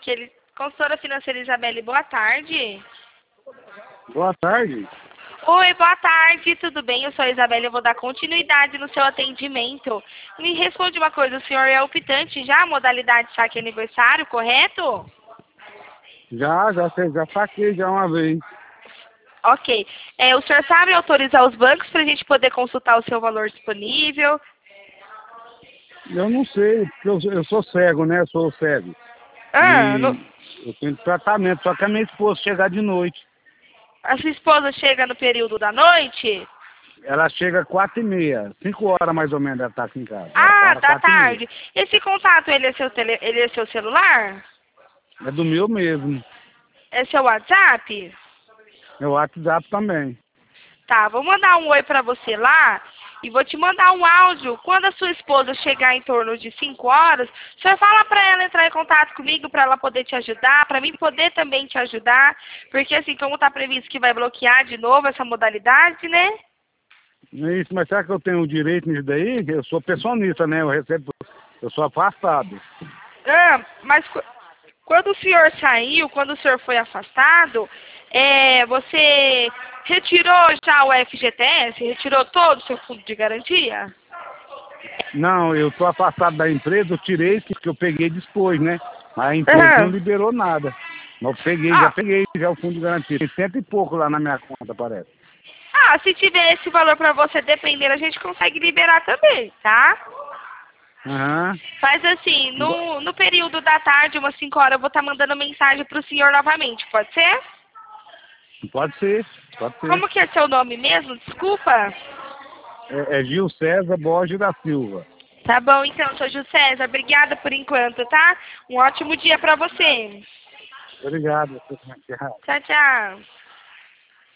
Consultora financeira Isabelle, boa tarde. Boa tarde. Oi, boa tarde, tudo bem? Eu sou a Isabelle, eu vou dar continuidade no seu atendimento. Me responde uma coisa, o senhor é optante já, modalidade saque aniversário, correto? Já saquei já uma vez. Ok. O senhor sabe autorizar os bancos para a gente poder consultar o seu valor disponível? Eu não sei, porque eu sou cego, né? Eu sou cego. No... E eu tenho tratamento, só que a minha esposa chegar de noite. A sua esposa chega no período da noite? Ela chega 4h30, 5 horas mais ou menos ela tá aqui em casa. Ela Ah, para da 4h30. tarde. Esse contato, ele é seu celular? É do meu mesmo. É seu WhatsApp? Meu WhatsApp também. Tá, vou mandar um oi pra você lá e vou te mandar um áudio. Quando a sua esposa chegar em torno de 5 horas, o senhor fala pra ela entrar em contato comigo pra ela poder te ajudar, pra mim poder também te ajudar, porque assim, como tá previsto que vai bloquear de novo essa modalidade, né? É isso, mas será que eu tenho direito nisso daí? Eu sou pensionista, né? Eu sou afastado. Mas quando o senhor saiu, quando o senhor foi afastado, você retirou já o FGTS? Retirou todo o seu fundo de garantia? Não, eu tô afastado da empresa, eu tirei porque eu peguei depois, né? Mas a empresa não liberou nada. Mas eu peguei, já Ah, peguei já o fundo de garantia. Tem 100 e pouco lá na minha conta, parece. se tiver esse valor pra você depender, a gente consegue liberar também, tá? Aham. Faz assim, no período da tarde, umas 5 horas, eu vou estar mandando mensagem pro senhor novamente, pode ser? Pode ser, pode ser. Como que é seu nome mesmo? Desculpa. É Gil César Borges da Silva. Tá bom, então, sou Gil César. Obrigada por enquanto, tá? Um ótimo dia pra você. Obrigado. Tchau, tchau.